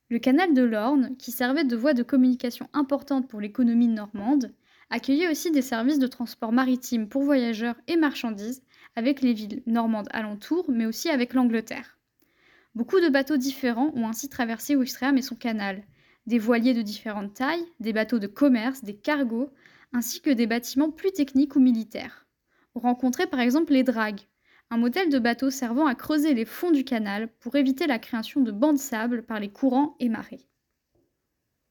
Le canal de l'Orne, qui servait de voie de communication importante pour l'économie normande, accueillait aussi des services de transport maritime pour voyageurs et marchandises avec les villes normandes alentours, mais aussi avec l'Angleterre. Beaucoup de bateaux différents ont ainsi traversé Ouistreham et son canal. Des voiliers de différentes tailles, des bateaux de commerce, des cargos, ainsi que des bâtiments plus techniques ou militaires. On rencontrait par exemple les dragues, un modèle de bateau servant à creuser les fonds du canal pour éviter la création de bancs de sable par les courants et marées.